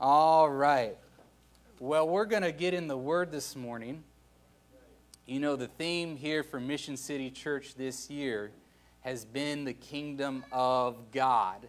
All right. Well, we're going to get in the Word this morning. You know, the theme here for Mission City Church this year has been the kingdom of God.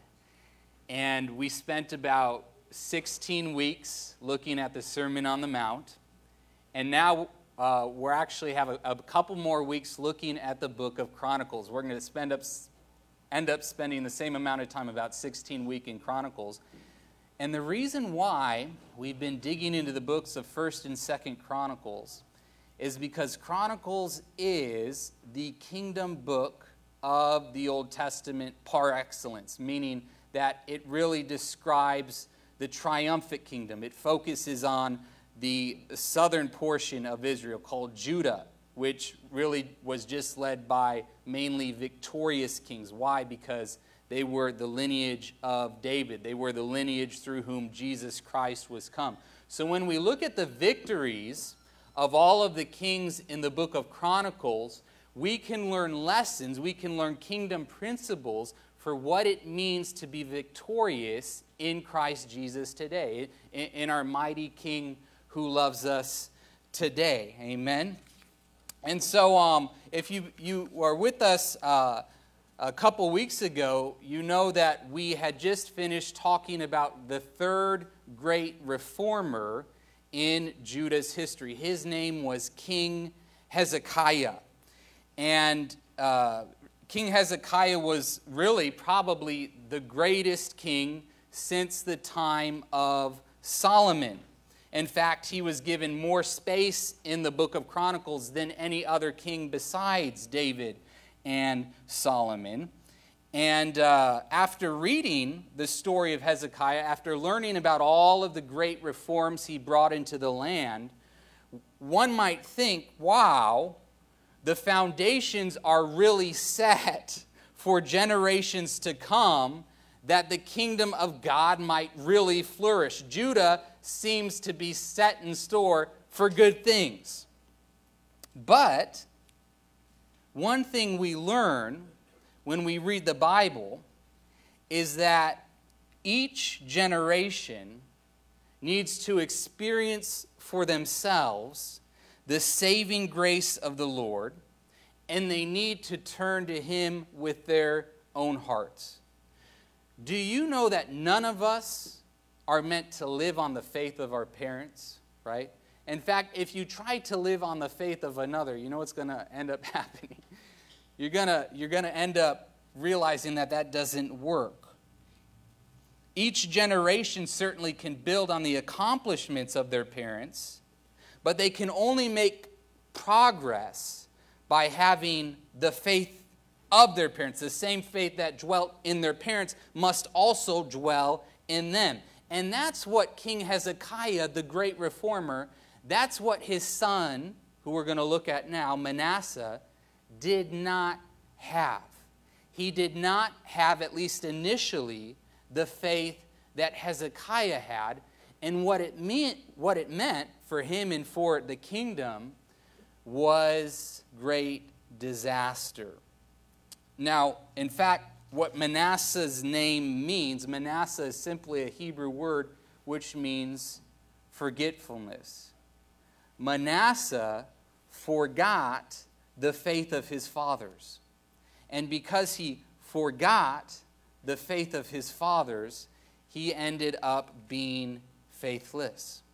And we spent about 16 weeks looking at the Sermon on the Mount. And now we're actually have a couple more weeks looking at the book of Chronicles. We're going to end up spending the same amount of time, about 16 weeks in Chronicles. And the reason why we've been digging into the books of 1st and 2nd Chronicles is because Chronicles is the kingdom book of the Old Testament par excellence, meaning that it really describes the triumphant kingdom. It focuses on the southern portion of Israel called Judah, which really was just led by mainly victorious kings. Why? Because they were the lineage of David. They were the lineage through whom Jesus Christ was come. So when we look at the victories of all of the kings in the book of Chronicles, we can learn lessons, we can learn kingdom principles for what it means to be victorious in Christ Jesus today, in our mighty King who loves us today. Amen? And so if you were with us a couple weeks ago, you know that we had just finished talking about the third great reformer in Judah's history. His name was King Hezekiah. And King Hezekiah was really probably the greatest king since the time of Solomon. In fact, he was given more space in the book of Chronicles than any other king besides David and Solomon. And after reading the story of Hezekiah, after learning about all of the great reforms he brought into the land, one might think, wow, the foundations are really set for generations to come, that the kingdom of God might really flourish. Judah seems to be set in store for good things. But one thing we learn when we read the Bible is that each generation needs to experience for themselves the saving grace of the Lord, and they need to turn to Him with their own hearts. Do you know that none of us are meant to live on the faith of our parents, right? In fact, if you try to live on the faith of another, you know what's going to end up happening? You're going to end up realizing that that doesn't work. Each generation certainly can build on the accomplishments of their parents, but they can only make progress by having the faith of their parents. The same faith that dwelt in their parents must also dwell in them. And that's what King Hezekiah, the great reformer, that's what his son, who we're going to look at now, Manasseh, did not have. He did not have, at least initially, the faith that Hezekiah had. And what it meant for him and for the kingdom was great disaster. Now, in fact, what Manasseh's name means, Manasseh is simply a Hebrew word which means forgetfulness. Manasseh forgot the faith of his fathers. And because he forgot the faith of his fathers, he ended up being faithless.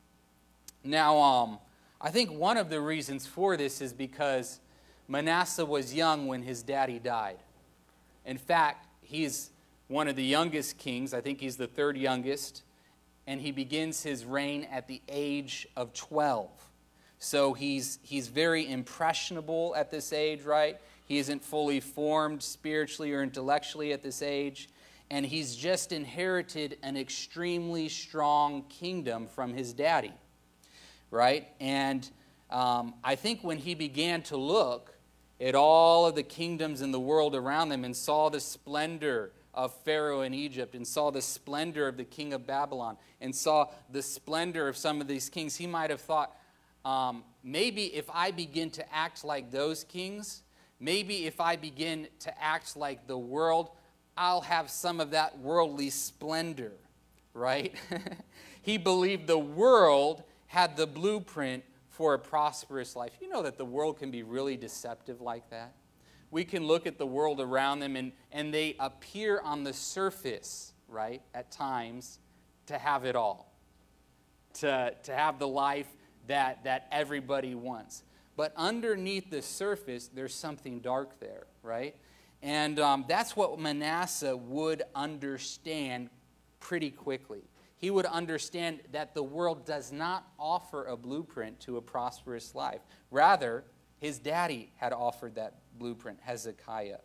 Now, I think one of the reasons for this is because Manasseh was young when his daddy died. In fact, he's one of the youngest kings. I think he's the third youngest. And he begins his reign at the age of 12. So he's very impressionable at this age, right? He isn't fully formed spiritually or intellectually at this age. And he's just inherited an extremely strong kingdom from his daddy, right? And I think when he began to look at all of the kingdoms in the world around them and saw the splendor of Pharaoh in Egypt and saw the splendor of the king of Babylon and saw the splendor of some of these kings, he might have thought, maybe if I begin to act like those kings, maybe if I begin to act like the world, I'll have some of that worldly splendor, right? He believed the world had the blueprint for a prosperous life. You know that the world can be really deceptive like that? We can look at the world around them and they appear on the surface, right, at times, to have it all. To have the life that everybody wants. But underneath the surface, there's something dark there, right? And that's what Manasseh would understand pretty quickly. He would understand that the world does not offer a blueprint to a prosperous life. Rather, his daddy had offered that blueprint, Hezekiah.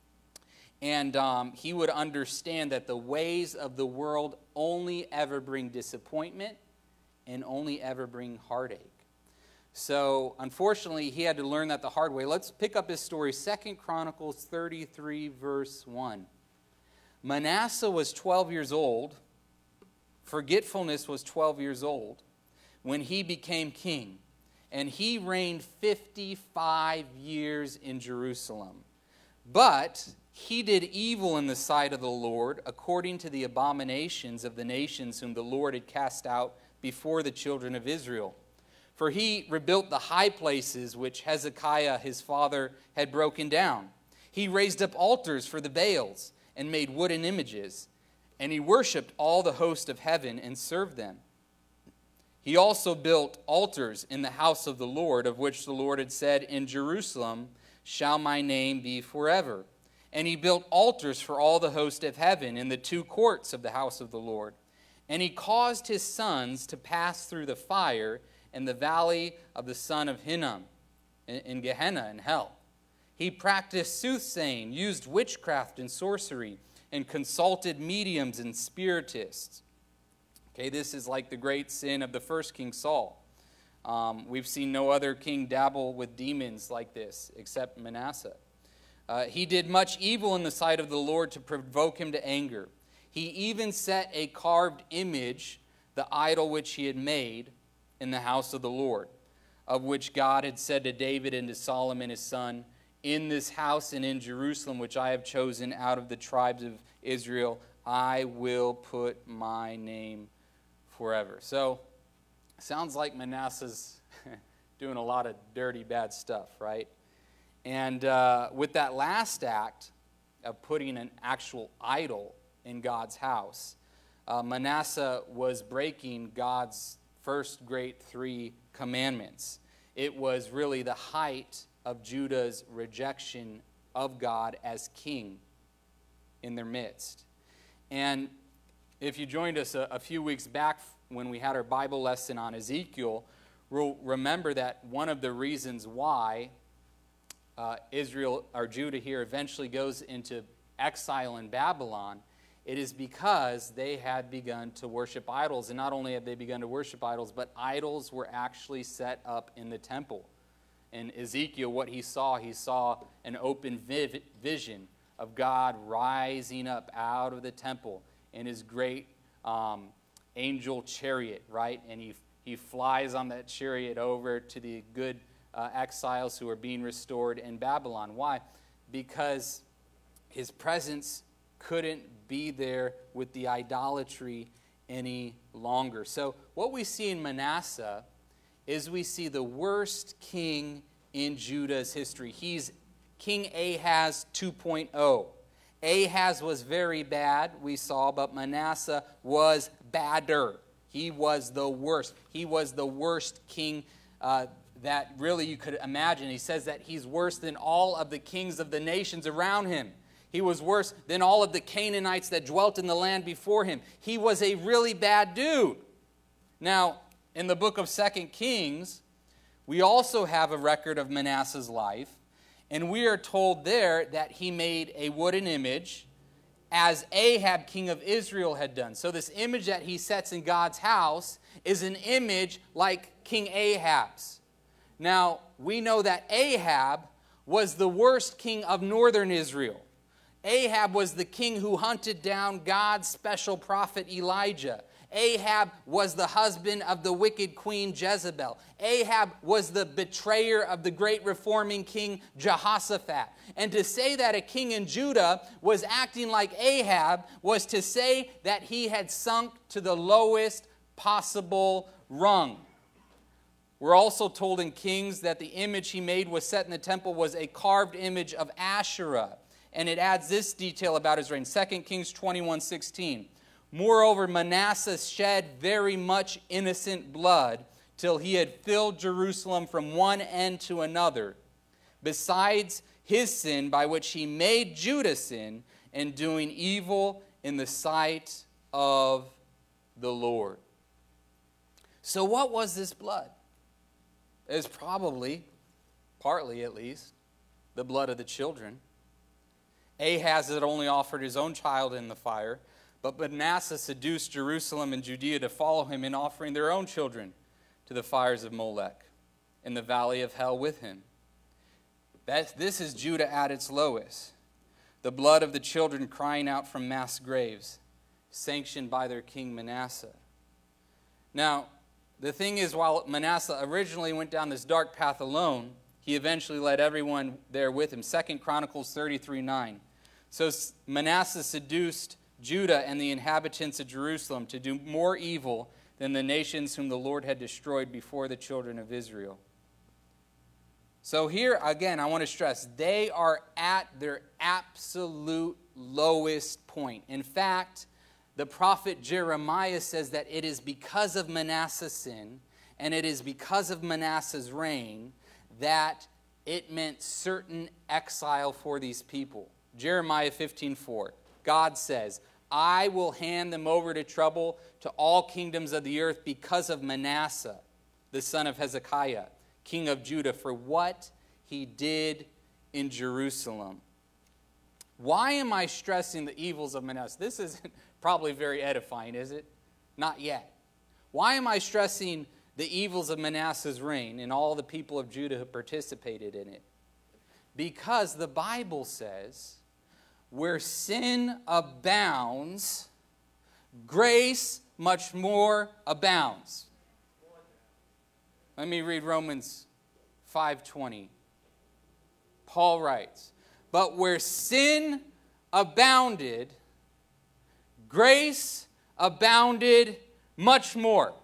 And he would understand that the ways of the world only ever bring disappointment and only ever bring heartache. So, unfortunately, he had to learn that the hard way. Let's pick up his story, 2 Chronicles 33, verse 1. Manasseh was 12 years old. Forgetfulness was 12 years old when he became king. And he reigned 55 years in Jerusalem. But he did evil in the sight of the Lord, according to the abominations of the nations whom the Lord had cast out before the children of Israel. For he rebuilt the high places which Hezekiah his father had broken down. He raised up altars for the Baals and made wooden images. And he worshipped all the host of heaven and served them. He also built altars in the house of the Lord, of which the Lord had said, in Jerusalem shall my name be forever. And he built altars for all the host of heaven in the two courts of the house of the Lord. And he caused his sons to pass through the fire in the valley of the son of Hinnom, in Gehenna, in hell. He practiced soothsaying, used witchcraft and sorcery, and consulted mediums and spiritists. Okay, this is like the great sin of the first king, Saul. We've seen no other king dabble with demons like this except Manasseh. He did much evil in the sight of the Lord to provoke him to anger. He even set a carved image, the idol which he had made, in the house of the Lord, of which God had said to David and to Solomon his son, in this house and in Jerusalem, which I have chosen out of the tribes of Israel, I will put my name forever. So, sounds like Manasseh's doing a lot of dirty, bad stuff, right? And with that last act of putting an actual idol in God's house, Manasseh was breaking God's first great 3 commandments. It was really the height of Judah's rejection of God as king in their midst. And if you joined us a few weeks back when we had our Bible lesson on Ezekiel, we'll remember that one of the reasons why Israel or Judah here eventually goes into exile in Babylon, it is because they had begun to worship idols. And not only had they begun to worship idols, but idols were actually set up in the temple. In Ezekiel, what he saw an open vision of God rising up out of the temple in his great angel chariot, right? And he flies on that chariot over to the good exiles who are being restored in Babylon. Why? Because his presence couldn't be there with the idolatry any longer. So what we see in Manasseh is we see the worst king in Judah's history. He's King Ahaz 2.0. Ahaz was very bad, we saw, but Manasseh was badder. He was the worst. He was the worst king that really you could imagine. He says that he's worse than all of the kings of the nations around him. He was worse than all of the Canaanites that dwelt in the land before him. He was a really bad dude. Now, in the book of 2 Kings, we also have a record of Manasseh's life, and we are told there that he made a wooden image as Ahab, king of Israel, had done. So this image that he sets in God's house is an image like King Ahab's. Now, we know that Ahab was the worst king of northern Israel. Ahab was the king who hunted down God's special prophet Elijah. Ahab was the husband of the wicked queen Jezebel. Ahab was the betrayer of the great reforming king Jehoshaphat. And to say that a king in Judah was acting like Ahab was to say that he had sunk to the lowest possible rung. We're also told in Kings that the image he made was set in the temple was a carved image of Asherah. And it adds this detail about his reign. 2 Kings 21:16. Moreover, Manasseh shed very much innocent blood till he had filled Jerusalem from one end to another, besides his sin by which he made Judah sin in doing evil in the sight of the Lord. So what was this blood? It was probably, partly at least, the blood of the children. Ahaz had only offered his own child in the fire, but Manasseh seduced Jerusalem and Judea to follow him in offering their own children to the fires of Molech in the valley of hell with him. This is Judah at its lowest. The blood of the children crying out from mass graves, sanctioned by their king Manasseh. Now, the thing is, while Manasseh originally went down this dark path alone, he eventually led everyone there with him. 2 Chronicles 33:9. So Manasseh seduced Judah and the inhabitants of Jerusalem to do more evil than the nations whom the Lord had destroyed before the children of Israel. So here, again, I want to stress, they are at their absolute lowest point. In fact, the prophet Jeremiah says that it is because of Manasseh's sin and it is because of Manasseh's reign that it meant certain exile for these people. Jeremiah 15:4. God says, I will hand them over to trouble to all kingdoms of the earth because of Manasseh, the son of Hezekiah, king of Judah, for what he did in Jerusalem. Why am I stressing the evils of Manasseh? This isn't probably very edifying, is it? Not yet. Why am I stressing the evils of Manasseh's reign and all the people of Judah who participated in it? Because the Bible says, where sin abounds, grace much more abounds. Let me read Romans 5:20. Paul writes, but where sin abounded, grace abounded much more.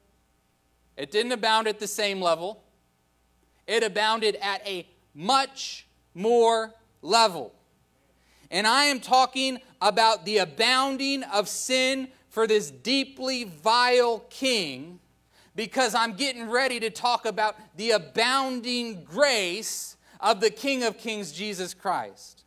It didn't abound at the same level. It abounded at a much more level. And I am talking about the abounding of sin for this deeply vile king, because I'm getting ready to talk about the abounding grace of the King of Kings, Jesus Christ.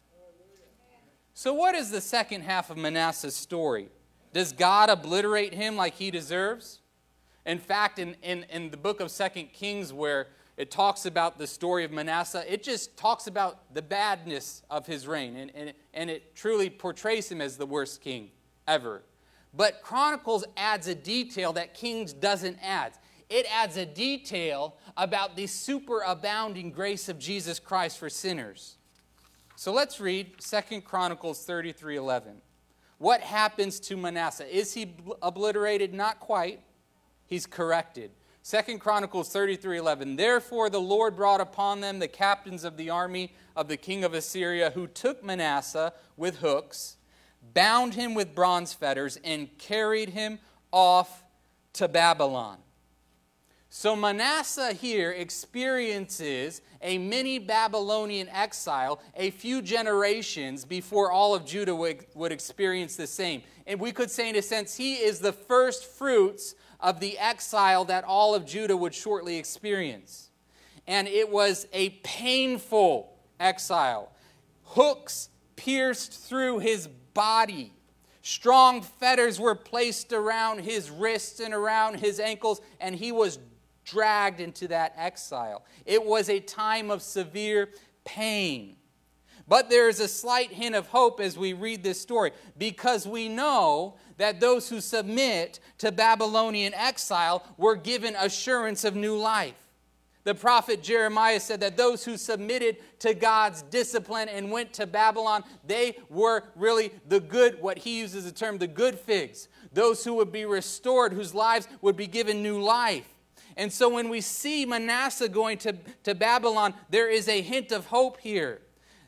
So what is the second half of Manasseh's story? Does God obliterate him like he deserves? In fact, in the book of 2 Kings, where it talks about the story of Manasseh, it just talks about the badness of his reign, and it truly portrays him as the worst king ever. But Chronicles adds a detail that Kings doesn't add. It adds a detail about the superabounding grace of Jesus Christ for sinners. So let's read 2 Chronicles 33:11. What happens to Manasseh? Is he obliterated? Not quite. He's corrected. 2 Chronicles 33:11. Therefore the Lord brought upon them the captains of the army of the king of Assyria, who took Manasseh with hooks, bound him with bronze fetters, and carried him off to Babylon. So Manasseh here experiences a mini Babylonian exile a few generations before all of Judah would experience the same. And we could say, in a sense, he is the first fruits of the exile that all of Judah would shortly experience. And it was a painful exile. Hooks pierced through his body. Strong fetters were placed around his wrists and around his ankles, and he was dragged into that exile. It was a time of severe pain. But there is a slight hint of hope as we read this story, because we know that those who submit to Babylonian exile were given assurance of new life. The prophet Jeremiah said that those who submitted to God's discipline and went to Babylon, they were really the good, what he uses the term, the good figs. Those who would be restored, whose lives would be given new life. And so when we see Manasseh going to Babylon, there is a hint of hope here.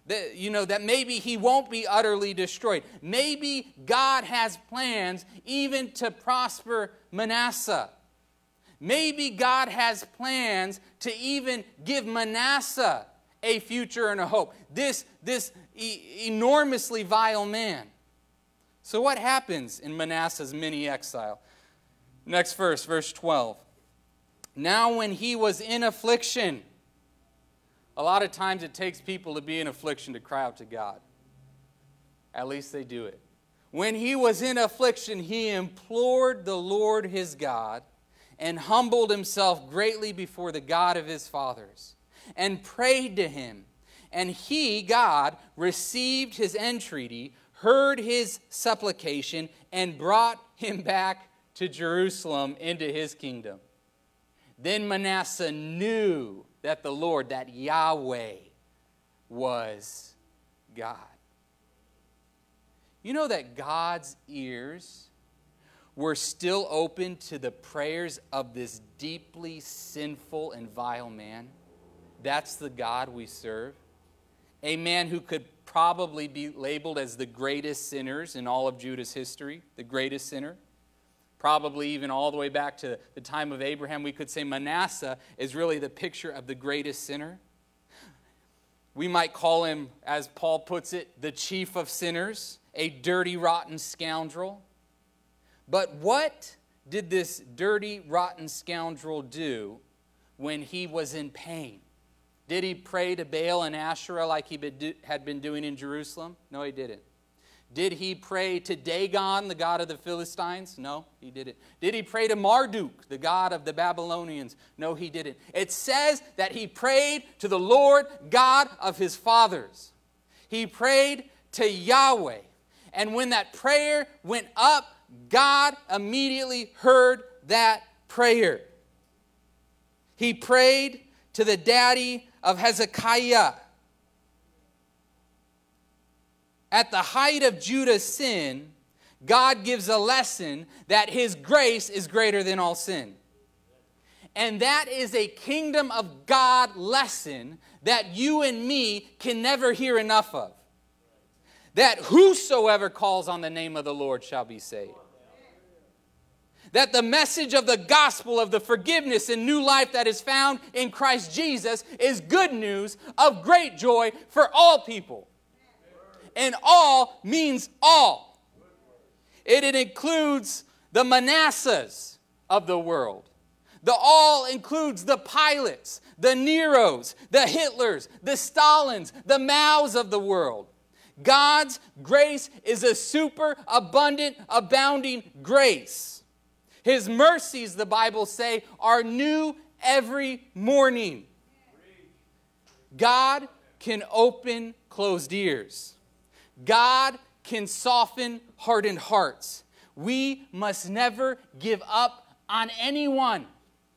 that maybe he won't be utterly destroyed. Maybe God has plans even to prosper Manasseh. Maybe God has plans to even give Manasseh a future and a hope. This enormously vile man. So what happens in Manasseh's mini exile? Next verse 12. Now when he was in affliction. A lot of times it takes people to be in affliction to cry out to God. At least they do it. When he was in affliction, he implored the Lord his God and humbled himself greatly before the God of his fathers and prayed to him. And he, God, received his entreaty, heard his supplication, and brought him back to Jerusalem into his kingdom. Then Manasseh knew that the Lord, that Yahweh, was God. You know that God's ears were still open to the prayers of this deeply sinful and vile man? That's the God we serve. A man who could probably be labeled as the greatest sinners in all of Judah's history, the greatest sinner. Probably even all the way back to the time of Abraham, we could say Manasseh is really the picture of the greatest sinner. We might call him, as Paul puts it, the chief of sinners, a dirty, rotten scoundrel. But what did this dirty, rotten scoundrel do when he was in pain? Did he pray to Baal and Asherah like he had been doing in Jerusalem? No, he didn't. Did he pray to Dagon, the god of the Philistines? No, he didn't. Did he pray to Marduk, the god of the Babylonians? No, he didn't. It says that he prayed to the Lord God of his fathers. He prayed to Yahweh. And when that prayer went up, God immediately heard that prayer. He prayed to the daddy of Hezekiah. At the height of Judah's sin, God gives a lesson that his grace is greater than all sin. And that is a kingdom of God lesson that you and me can never hear enough of. That whosoever calls on the name of the Lord shall be saved. That the message of the gospel of the forgiveness and new life that is found in Christ Jesus is good news of great joy for all people. And all means all. It includes the Manassehs of the world. The all includes the Pilates, the Neros, the Hitlers, the Stalins, the Maos of the world. God's grace is a super abundant, abounding grace. His mercies, the Bible say, are new every morning. God can open closed ears. God can soften hardened hearts. We must never give up on anyone.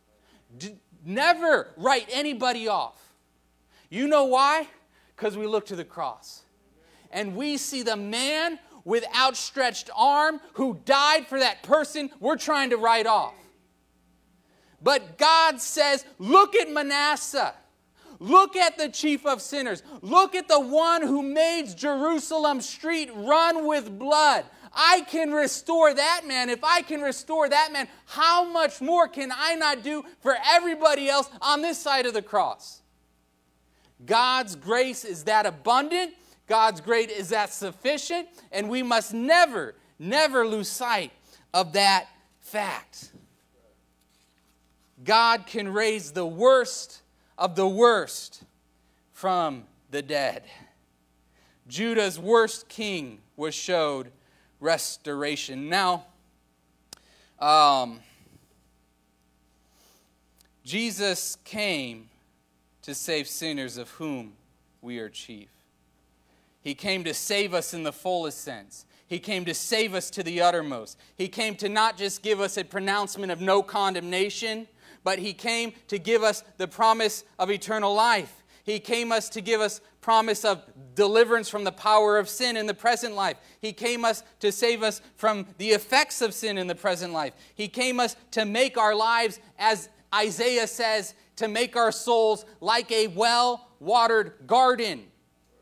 Never write anybody off. You know why? Because we look to the cross. And we see the man with outstretched arm who died for that person we're trying to write off. But God says, look at Manasseh. Look at the chief of sinners. Look at the one who made Jerusalem street run with blood. I can restore that man. If I can restore that man, how much more can I not do for everybody else on this side of the cross? God's grace is that abundant. God's grace is that sufficient. And we must never, never lose sight of that fact. God can raise the worst of the worst from the dead. Judah's worst king was showed restoration. Now, Jesus came to save sinners, of whom we are chief. He came to save us in the fullest sense. He came to save us to the uttermost. He came to not just give us a pronouncement of no condemnation, but he came to give us the promise of eternal life. He came to give us promise of deliverance from the power of sin in the present life. He came to save us from the effects of sin in the present life. He came to make our lives, as Isaiah says, to make our souls like a well-watered garden.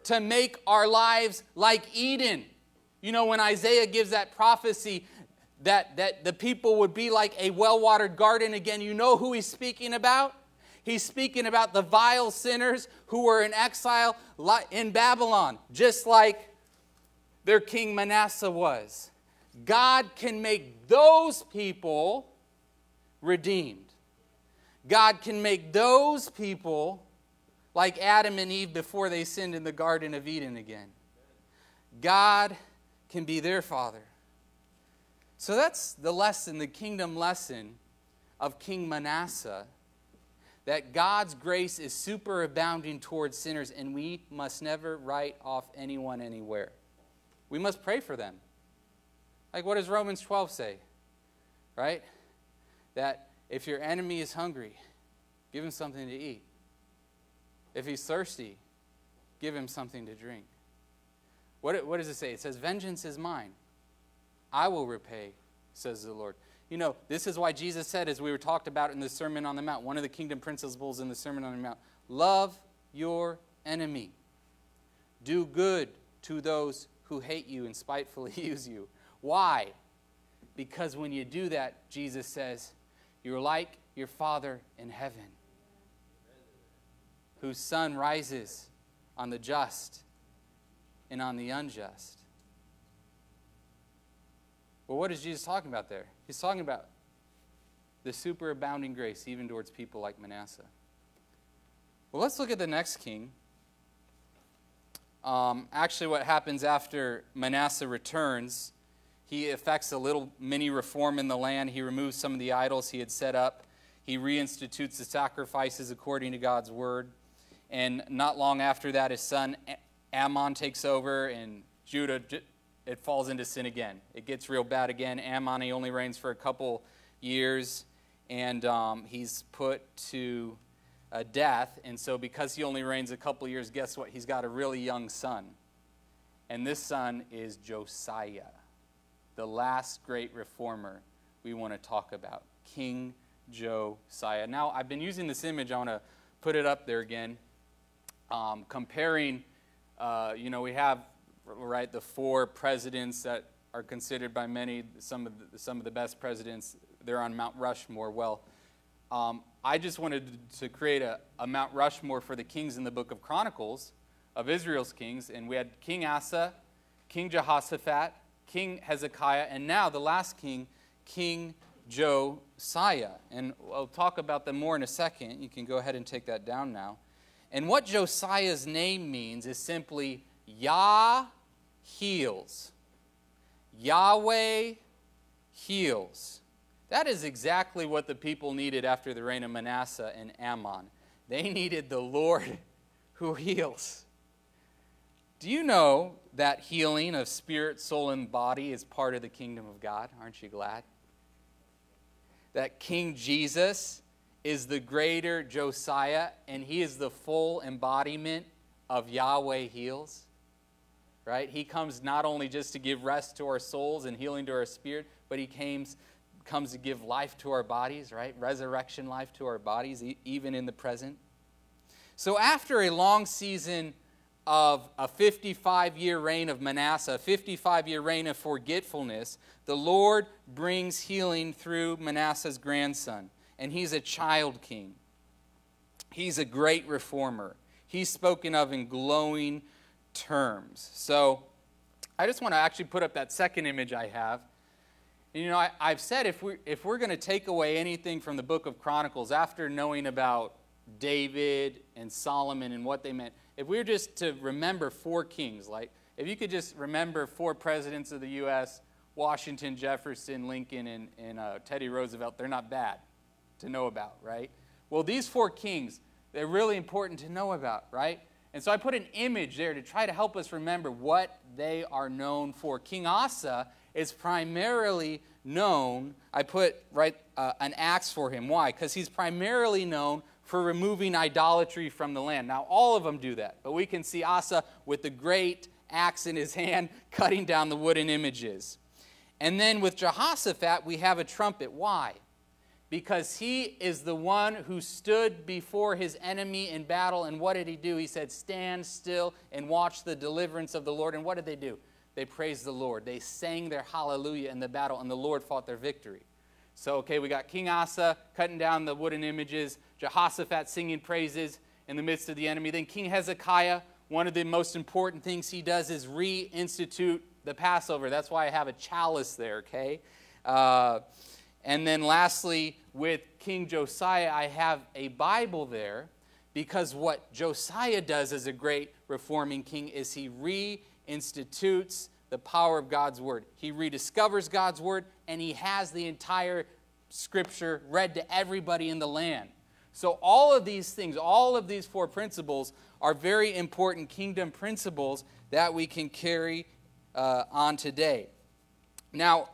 to make our lives like Eden. You know, when Isaiah gives that prophecy that the people would be like a well-watered garden again, you know who he's speaking about? He's speaking about the vile sinners who were in exile in Babylon, just like their king Manasseh was. God can make those people redeemed. God can make those people like Adam and Eve before they sinned in the Garden of Eden again. God can be their Father. So that's the lesson, the kingdom lesson of King Manasseh, that God's grace is superabounding towards sinners, and we must never write off anyone anywhere. We must pray for them. Like, what does Romans 12 say? Right? That if your enemy is hungry, give him something to eat. If he's thirsty, give him something to drink. What does it say? It says, vengeance is mine. I will repay, says the Lord. You know, this is why Jesus said, as we were talked about in the Sermon on the Mount, one of the kingdom principles in the Sermon on the Mount, love your enemy. Do good to those who hate you and spitefully use you. Why? Because when you do that, Jesus says, you're like your Father in heaven, whose sun rises on the just and on the unjust. Well, what is Jesus talking about there? He's talking about the superabounding grace even towards people like Manasseh. Well, let's look at the next king. Actually, what happens after Manasseh returns, he effects a little mini reform in the land. He removes some of the idols he had set up. He reinstitutes the sacrifices according to God's word. And not long after that, his son Ammon takes over, and Judah, it falls into sin again. It gets real bad again. Ammon, he only reigns for a couple years, and he's put to death. And so because he only reigns a couple years, guess what? He's got a really young son. And this son is Josiah, the last great reformer we want to talk about, King Josiah. Now, I've been using this image. I want to put it up there again, comparing, we have, right, the four presidents that are considered by many some of the best presidents. They're on Mount Rushmore. Well, I just wanted to create a Mount Rushmore for the kings in the book of Chronicles, of Israel's kings. And we had King Asa, King Jehoshaphat, King Hezekiah, and now the last king, King Josiah. And I'll talk about them more in a second. You can go ahead and take that down now. And what Josiah's name means is simply Yah heals. Yahweh heals. That is exactly what the people needed after the reign of Manasseh and Ammon. They needed the Lord who heals. Do you know that healing of spirit, soul, and body is part of the kingdom of God? Aren't you glad? That King Jesus is the greater Josiah, and he is the full embodiment of Yahweh heals. Right? He comes not only just to give rest to our souls and healing to our spirit, but he comes to give life to our bodies, right? Resurrection life to our bodies, even in the present. So after a long season of a 55-year reign of Manasseh, a 55-year reign of forgetfulness, the Lord brings healing through Manasseh's grandson. And he's a child king. He's a great reformer. He's spoken of in glowing terms. So I just want to actually put up that second image I have. You know, I've said if we're going to take away anything from the book of Chronicles after knowing about David and Solomon and what they meant, if we were just to remember four kings, like if you could just remember four presidents of the U.S., Washington, Jefferson, Lincoln, and Teddy Roosevelt, they're not bad to know about, right? Well, these four kings, they're really important to know about, right? And so I put an image there to try to help us remember what they are known for. King Asa is primarily known, I put an axe for him. Why? Because he's primarily known for removing idolatry from the land. Now, all of them do that, but we can see Asa with the great axe in his hand cutting down the wooden images. And then with Jehoshaphat, we have a trumpet. Why? because he is the one who stood before his enemy in battle. And what did he do? He said, stand still and watch the deliverance of the Lord. And what did they do? They praised the Lord. They sang their hallelujah in the battle, and the Lord fought their victory. So, okay, we got King Asa cutting down the wooden images, Jehoshaphat singing praises in the midst of the enemy. Then King Hezekiah, one of the most important things he does is reinstitute the Passover. That's why I have a chalice there, okay? And then lastly, with King Josiah, I have a Bible there, because what Josiah does as a great reforming king is he reinstitutes the power of God's word. He rediscovers God's word, and he has the entire scripture read to everybody in the land. So all of these things, all of these four principles are very important kingdom principles that we can carry on today. Now,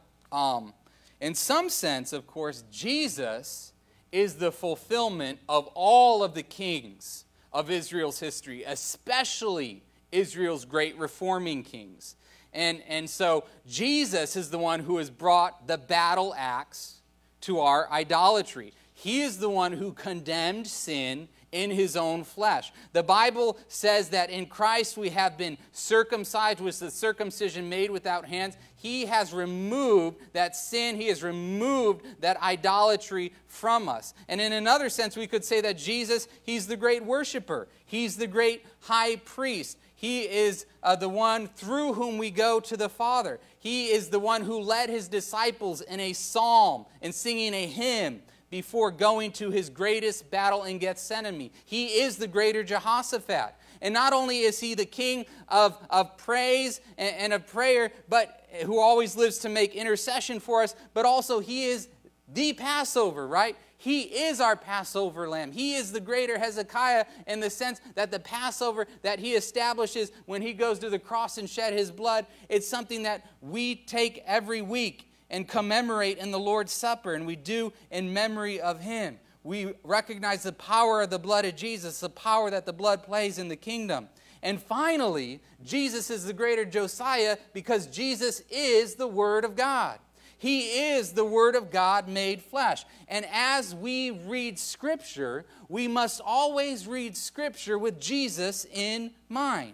in some sense, of course, Jesus is the fulfillment of all of the kings of Israel's history, especially Israel's great reforming kings. And so Jesus is the one who has brought the battle axe to our idolatry. He is the one who condemned sin in his own flesh. The Bible says that in Christ we have been circumcised with the circumcision made without hands. He has removed that sin. He has removed that idolatry from us. And in another sense, we could say that Jesus, he's the great worshiper. He's the great high priest. He is the one through whom we go to the Father. He is the one who led his disciples in a psalm and singing a hymn before going to his greatest battle in Gethsemane. He is the greater Jehoshaphat. And not only is he the king of praise and of prayer, but who always lives to make intercession for us, but also he is the Passover, right? He is our Passover lamb. He is the greater Hezekiah in the sense that the Passover that he establishes when he goes to the cross and shed his blood, it's something that we take every week and commemorate in the Lord's Supper, and we do in memory of him. We recognize the power of the blood of Jesus, the power that the blood plays in the kingdom. And finally, Jesus is the greater Josiah because Jesus is the Word of God. He is the Word of God made flesh. And as we read Scripture, we must always read Scripture with Jesus in mind.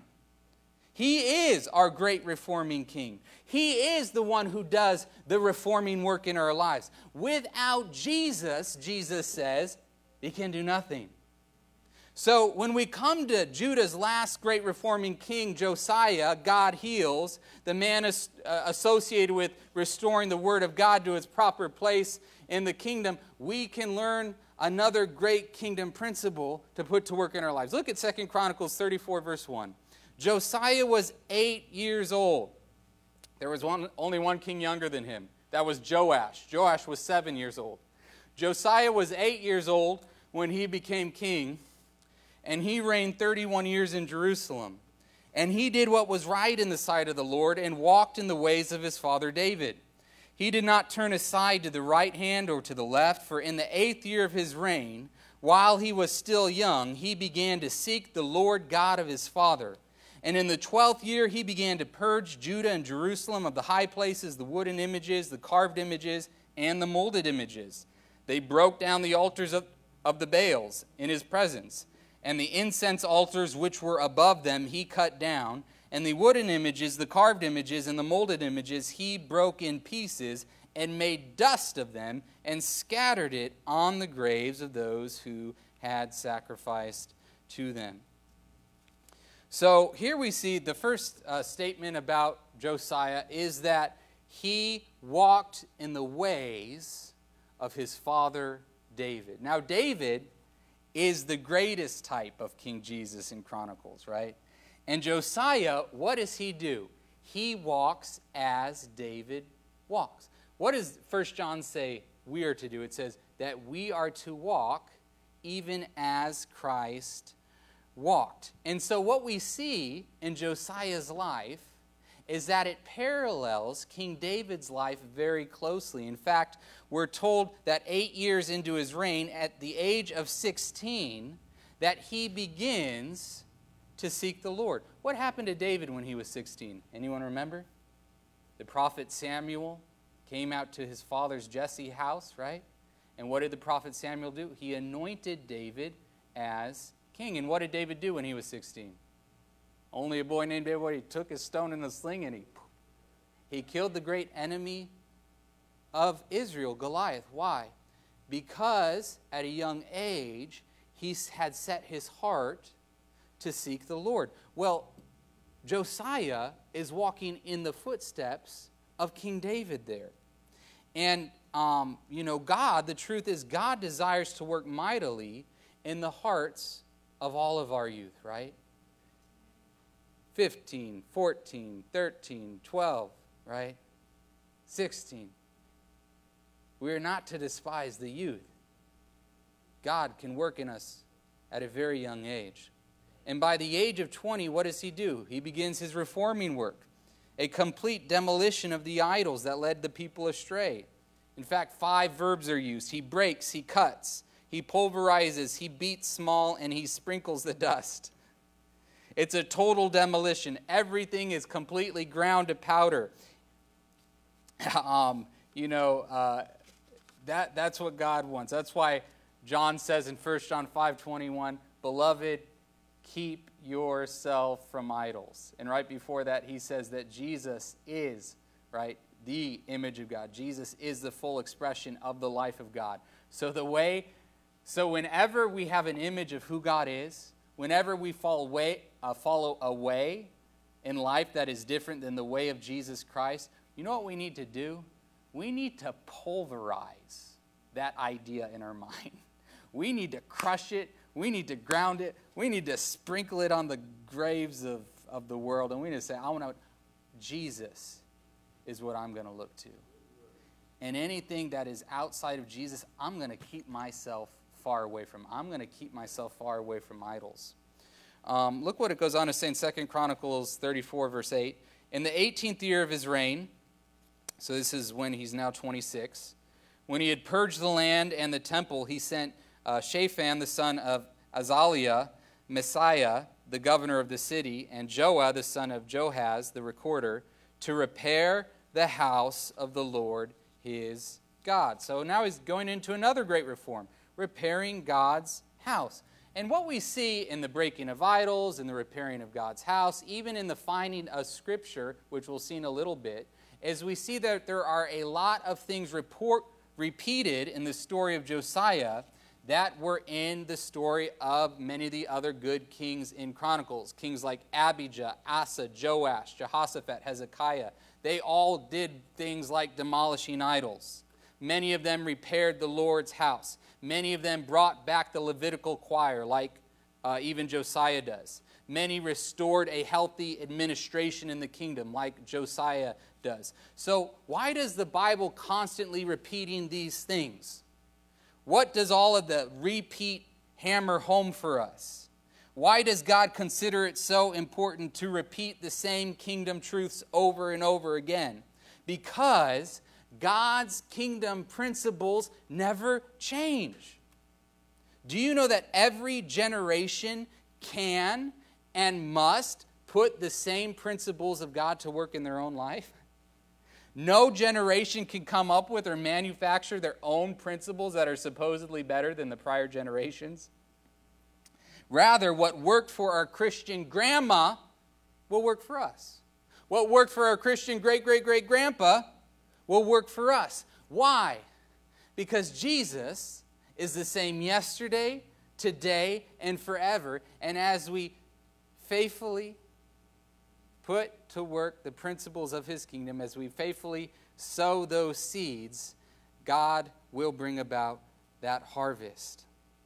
He is our great reforming king. He is the one who does the reforming work in our lives. Without Jesus, Jesus says, he can do nothing. So when we come to Judah's last great reforming king, Josiah, God heals, the man is associated with restoring the word of God to its proper place in the kingdom, we can learn another great kingdom principle to put to work in our lives. Look at 2 Chronicles 34, verse 1. Josiah was 8 years old. There was only one king younger than him. That was Joash. Joash was 7 years old. Josiah was 8 years old when he became king, and he reigned 31 years in Jerusalem. And he did what was right in the sight of the Lord and walked in the ways of his father David. He did not turn aside to the right hand or to the left, for in the 8th year of his reign, while he was still young, he began to seek the Lord God of his father. And in the 12th year, he began to purge Judah and Jerusalem of the high places, the wooden images, the carved images, and the molded images. They broke down the altars of the Baals in his presence, and the incense altars which were above them he cut down, and the wooden images, the carved images, and the molded images he broke in pieces, and made dust of them, and scattered it on the graves of those who had sacrificed to them. So here we see the first statement about Josiah is that he walked in the ways of his father David. Now David is the greatest type of King Jesus in Chronicles, right? And Josiah, what does he do? He walks as David walks. What does 1 John say we are to do? It says that we are to walk even as Christ walked. And so what we see in Josiah's life is that it parallels King David's life very closely. In fact, we're told that 8 years into his reign, at the age of 16, that he begins to seek the Lord. What happened to David when he was 16? Anyone remember? The prophet Samuel came out to his father's Jesse house, right? And what did the prophet Samuel do? He anointed David as king. And what did David do when he was 16? Only a boy named David. He took his stone and a sling and he killed the great enemy of Israel, Goliath. Why? Because at a young age, he had set his heart to seek the Lord. Well, Josiah is walking in the footsteps of King David there. And, God, the truth is God desires to work mightily in the hearts of all of our youth, right? 15, 14, 13, 12, right? 16. We are not to despise the youth. God can work in us at a very young age. And by the age of 20, what does he do? He begins his reforming work, a complete demolition of the idols that led the people astray. In fact, 5 verbs are used. He breaks, he cuts, he pulverizes, he beats small, and he sprinkles the dust. It's a total demolition. Everything is completely ground to powder. That's what God wants. That's why John says in 1 John 5:21, "Beloved, keep yourself from idols." And right before that, he says that Jesus is, right, the image of God. Jesus is the full expression of the life of God. So whenever we have an image of who God is, whenever we follow a way in life that is different than the way of Jesus Christ, you know what we need to do? We need to pulverize that idea in our mind. We need to crush it. We need to ground it. We need to sprinkle it on the graves of the world. And we need to say, Jesus is what I'm going to look to. And anything that is outside of Jesus, I'm going to keep myself far away from. I'm going to keep myself far away from idols. Look what it goes on to say in 2 Chronicles 34, verse 8. In the 18th year of his reign, so this is when he's now 26, when he had purged the land and the temple, he sent Shaphan, the son of Azaliah, Messiah, the governor of the city, and Joah, the son of Johaz, the recorder, to repair the house of the Lord his God. So now he's going into another great reform, repairing God's house. And what we see in the breaking of idols, in the repairing of God's house, even in the finding of Scripture, which we'll see in a little bit, is we see that there are a lot of things repeated in the story of Josiah that were in the story of many of the other good kings in Chronicles. Kings like Abijah, Asa, Joash, Jehoshaphat, Hezekiah. They all did things like demolishing idols. Many of them repaired the Lord's house. Many of them brought back the Levitical choir, like even Josiah does. Many restored a healthy administration in the kingdom, like Josiah does. So why does the Bible constantly repeating these things? What does all of the repeat hammer home for us? Why does God consider it so important to repeat the same kingdom truths over and over again? Because God's kingdom principles never change. Do you know that every generation can and must put the same principles of God to work in their own life? No generation can come up with or manufacture their own principles that are supposedly better than the prior generations. Rather, what worked for our Christian grandma will work for us. What worked for our Christian great-great-great-grandpa will work for us. Why? Because Jesus is the same yesterday, today, and forever. And as we faithfully put to work the principles of his kingdom, as we faithfully sow those seeds, God will bring about that harvest.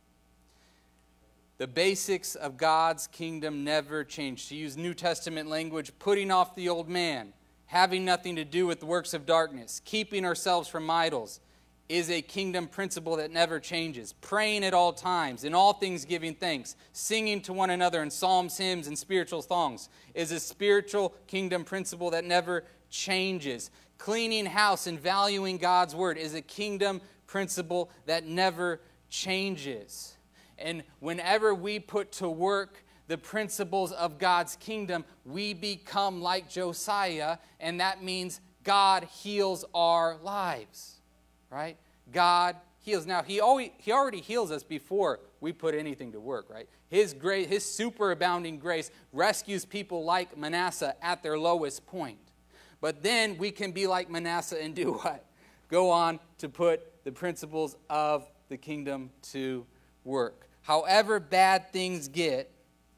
The basics of God's kingdom never change. To use New Testament language, putting off the old man, having nothing to do with the works of darkness, keeping ourselves from idols, is a kingdom principle that never changes. Praying at all times, in all things giving thanks, singing to one another in psalms, hymns, and spiritual songs is a spiritual kingdom principle that never changes. Cleaning house and valuing God's word is a kingdom principle that never changes. And whenever we put to work the principles of God's kingdom, we become like Josiah, and that means God heals our lives. Right? God heals. Now, he already heals us before we put anything to work, right? His grace, his superabounding grace rescues people like Manasseh at their lowest point. But then we can be like Manasseh and do what? Go on to put the principles of the kingdom to work. However bad things get,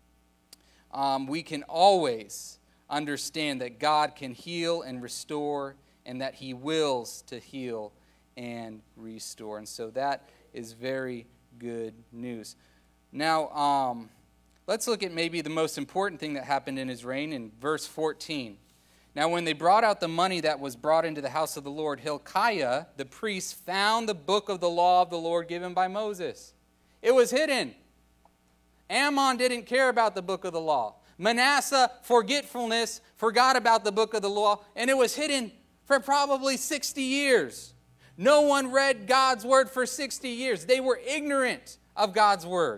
we can always understand that God can heal and restore, and that he wills to heal and restore. And so that is very good news. Now, let's look at maybe the most important thing that happened in his reign in verse 14. Now, when they brought out the money that was brought into the house of the Lord, Hilkiah, the priest, found the book of the law of the Lord given by Moses. It was hidden. Ammon didn't care about the book of the law. Manasseh, forgetfulness, forgot about the book of the law, and it was hidden for probably 60 years. No one read God's word for 60 years. They were ignorant of God's word.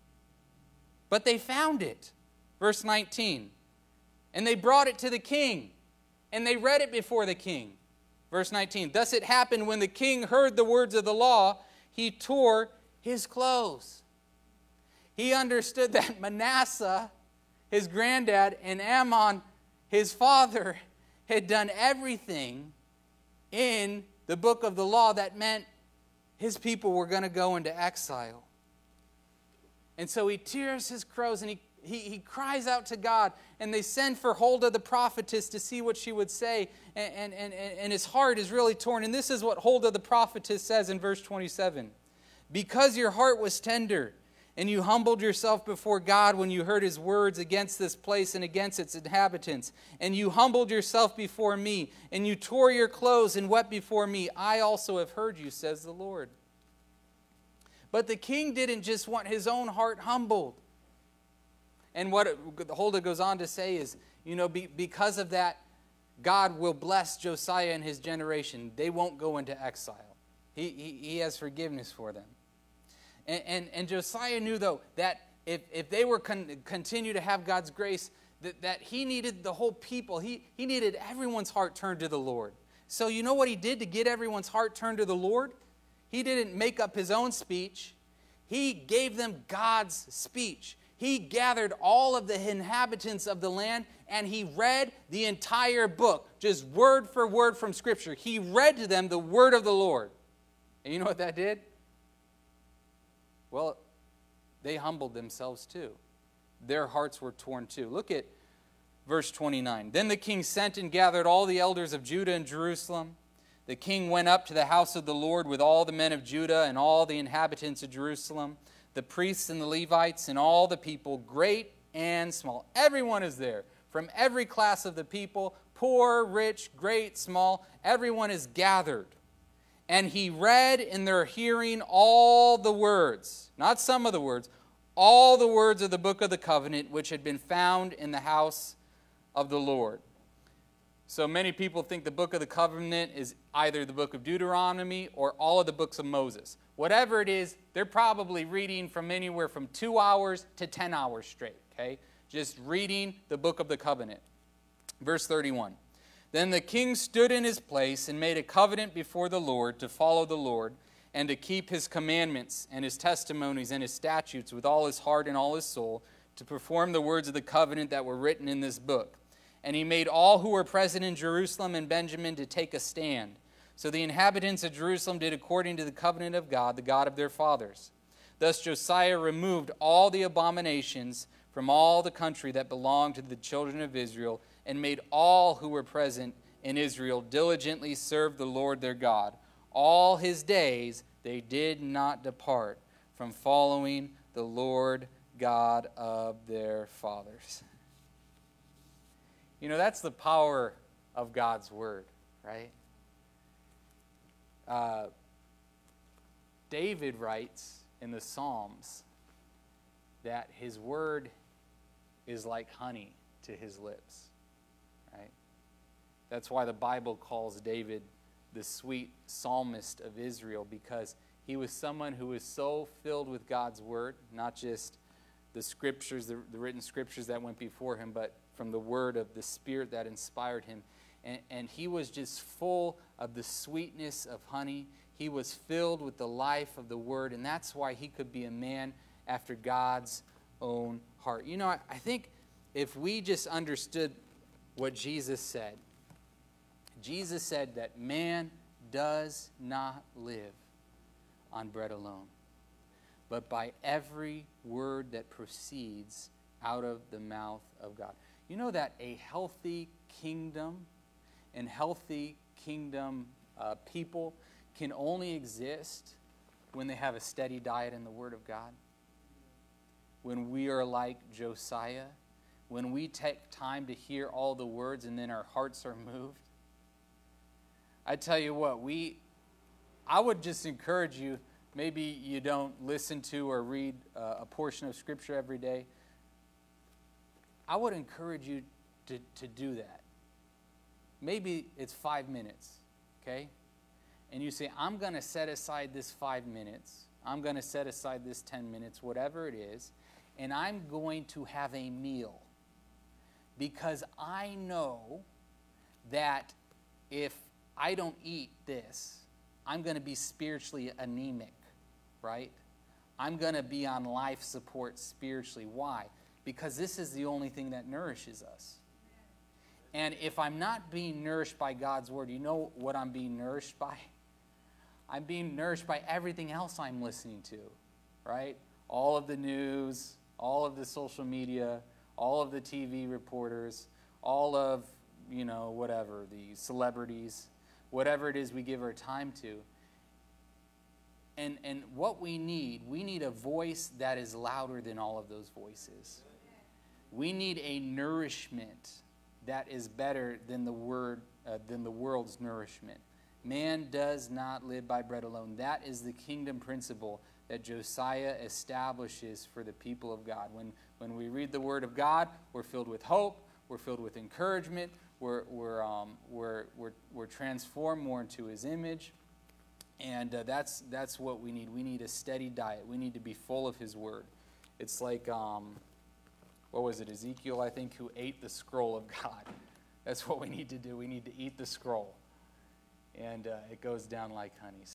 But they found it. Verse 19. And they brought it to the king, and they read it before the king. Verse 19. Thus it happened when the king heard the words of the law, he tore his clothes. He understood that Manasseh, his granddad, and Ammon, his father, had done everything in the book of the law that meant his people were going to go into exile. And so he tears his clothes and he cries out to God, and they send for Huldah the prophetess to see what she would say, and his heart is really torn. And this is what Huldah the prophetess says in verse 27. Because your heart was tender, and you humbled yourself before God when you heard his words against this place and against its inhabitants. And you humbled yourself before me, and you tore your clothes and wept before me. I also have heard you, says the Lord. But the king didn't just want his own heart humbled. And what Huldah goes on to say is, because of that, God will bless Josiah and his generation. They won't go into exile. He has forgiveness for them. And Josiah knew, though, that if they were continue to have God's grace, that he needed the whole people. He needed everyone's heart turned to the Lord. So you know what he did to get everyone's heart turned to the Lord? He didn't make up his own speech. He gave them God's speech. He gathered all of the inhabitants of the land, and he read the entire book, just word for word from Scripture. He read to them the word of the Lord. And you know what that did? Well, they humbled themselves too. Their hearts were torn too. Look at verse 29. Then the king sent and gathered all the elders of Judah and Jerusalem. The king went up to the house of the Lord with all the men of Judah and all the inhabitants of Jerusalem, the priests and the Levites and all the people, great and small. Everyone is there, from every class of the people, poor, rich, great, small. Everyone is gathered. And he read in their hearing all the words, not some of the words, all the words of the book of the covenant which had been found in the house of the Lord. So many people think the book of the covenant is either the book of Deuteronomy or all of the books of Moses. Whatever it is, they're probably reading from anywhere from 2 hours to 10 hours straight, okay? Just reading the book of the covenant. Verse 31. Then the king stood in his place and made a covenant before the Lord to follow the Lord and to keep his commandments and his testimonies and his statutes with all his heart and all his soul, to perform the words of the covenant that were written in this book. And he made all who were present in Jerusalem and Benjamin to take a stand. So the inhabitants of Jerusalem did according to the covenant of God, the God of their fathers. Thus Josiah removed all the abominations from all the country that belonged to the children of Israel, and made all who were present in Israel diligently serve the Lord their God. All his days they did not depart from following the Lord God of their fathers. That's the power of God's word, right? David writes in the Psalms that his word is like honey to his lips. Right? That's why the Bible calls David the sweet psalmist of Israel, because he was someone who was so filled with God's word, not just the scriptures, the written scriptures that went before him, but from the word of the Spirit that inspired him. And he was just full of the sweetness of honey. He was filled with the life of the Word, and that's why he could be a man after God's own heart. You know, I think if we just understood what Jesus said that man does not live on bread alone, but by every word that proceeds out of the mouth of God. You know that a healthy kingdom and healthy kingdom people can only exist when they have a steady diet in the Word of God. When we are like Josiah, when we take time to hear all the words and then our hearts are moved. I tell you what, I would just encourage you, maybe you don't listen to or read a portion of Scripture every day. I would encourage you to do that. Maybe it's 5 minutes, okay? And you say, I'm going to set aside this 5 minutes. I'm going to set aside this 10 minutes, whatever it is, and I'm going to have a meal. Because I know that if I don't eat this, I'm going to be spiritually anemic, right? I'm going to be on life support spiritually. Why? Because this is the only thing that nourishes us. And if I'm not being nourished by God's Word, you know what I'm being nourished by? I'm being nourished by everything else I'm listening to, right? All of the news, all of the social media, all of the TV reporters, all of, whatever, the celebrities, whatever it is we give our time to. And what we need a voice that is louder than all of those voices. We need a nourishment that is better than the world's nourishment. Man does not live by bread alone. That is the kingdom principle that Josiah establishes for the people of God. When we read the Word of God, we're filled with hope, we're filled with encouragement, we're transformed more into His image, and that's what we need. We need a steady diet. We need to be full of His Word. It's like what was it, Ezekiel, I think, who ate the scroll of God. That's what we need to do. We need to eat the scroll. And it goes down like honey.